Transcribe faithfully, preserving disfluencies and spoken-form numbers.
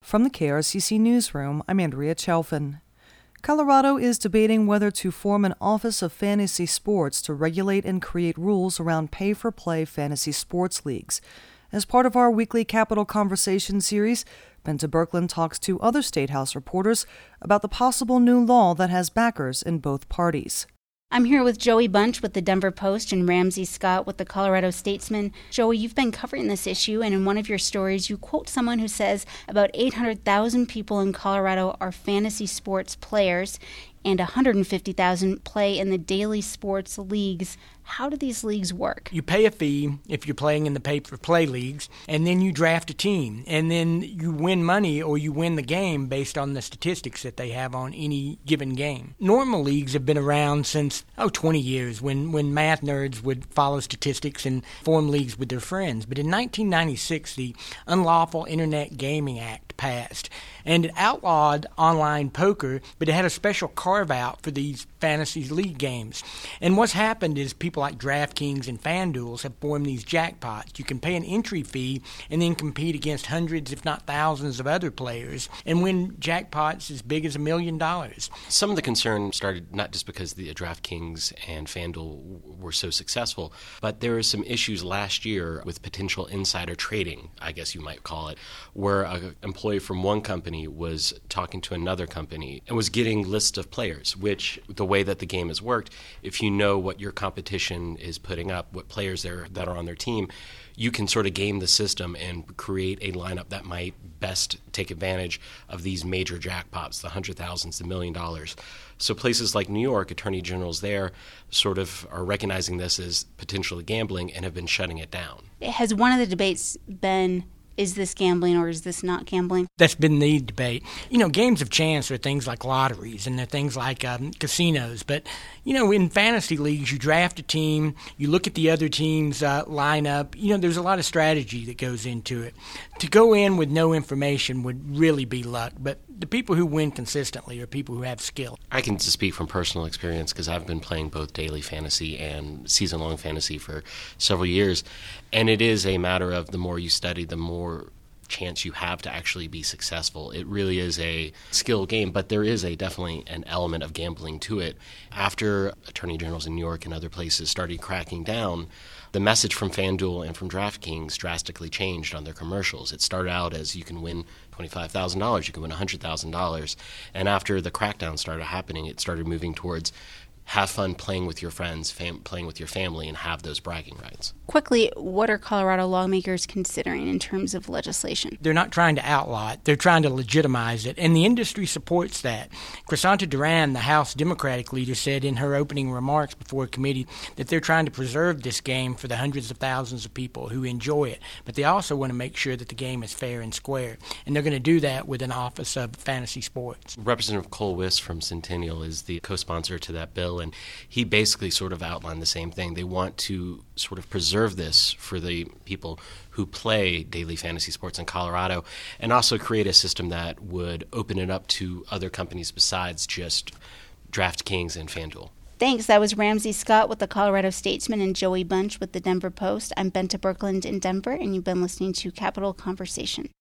From the K R C C Newsroom, I'm Andrea Chelfin. Colorado is debating whether to form an Office of Fantasy Sports to regulate and create rules around pay-for-play fantasy sports leagues. As part of our weekly Capitol Conversation series, Benta Birkeland talks to other State House reporters about the possible new law that has backers in both parties. I'm here with Joey Bunch with the Denver Post and Ramsey Scott with the Colorado Statesman. Joey, you've been covering this issue, and in one of your stories, you quote someone who says about eight hundred thousand people in Colorado are fantasy sports players, and one hundred fifty thousand play in the daily sports leagues. How do these leagues work? You pay a fee if you're playing in the pay-for-play leagues, and then you draft a team, and then you win money or you win the game based on the statistics that they have on any given game. Normal leagues have been around since, oh, twenty years, when, when math nerds would follow statistics and form leagues with their friends. But in nineteen ninety-six, the Unlawful Internet Gaming Act passed, and it outlawed online poker, but it had a special carve-out for these fantasy league games. And what's happened is people like DraftKings and FanDuel have formed these jackpots. You can pay an entry fee and then compete against hundreds, if not thousands, of other players and win jackpots as big as a million dollars. Some of the concern started not just because the DraftKings and FanDuel were so successful, but there were some issues last year with potential insider trading, I guess you might call it, where an employee from one company was talking to another company and was getting lists of players, which the way that the game has worked, if you know what your competition is putting up, what players there that are on their team, you can sort of game the system and create a lineup that might best take advantage of these major jackpots, the hundred thousands, the million dollars. So places like New York, attorney generals there sort of are recognizing this as potentially gambling and have been shutting it down. Has one of the debates been, is this gambling or is this not gambling? That's been the debate. You know, games of chance are things like lotteries and they're things like um, casinos. But, you know, in fantasy leagues, you draft a team, you look at the other team's uh, lineup. You know, there's a lot of strategy that goes into it. To go in with no information would really be luck. But the people who win consistently are people who have skill. I can speak from personal experience because I've been playing both daily fantasy and season-long fantasy for several years. And it is a matter of the more you study, the more chance you have to actually be successful. It really is a skill game, but there is a definitely an element of gambling to it. After attorney generals in New York and other places started cracking down, the message from FanDuel and from DraftKings drastically changed on their commercials. It started out as you can win twenty-five thousand dollars, you can win one hundred thousand dollars. And after the crackdown started happening, it started moving towards have fun playing with your friends, fam- playing with your family, and have those bragging rights. Quickly, what are Colorado lawmakers considering in terms of legislation? They're not trying to outlaw it. They're trying to legitimize it, and the industry supports that. Crisanta Duran, the House Democratic leader, said in her opening remarks before a committee that they're trying to preserve this game for the hundreds of thousands of people who enjoy it, but they also want to make sure that the game is fair and square, and they're going to do that with an Office of Fantasy Sports. Representative Cole Wiss from Centennial is the co-sponsor to that bill, and he basically sort of outlined the same thing. They want to sort of preserve this for the people who play daily fantasy sports in Colorado and also create a system that would open it up to other companies besides just DraftKings and FanDuel. Thanks. That was Ramsey Scott with the Colorado Statesman and Joey Bunch with the Denver Post. I'm Benta Birkeland in Denver, and you've been listening to Capitol Conversation.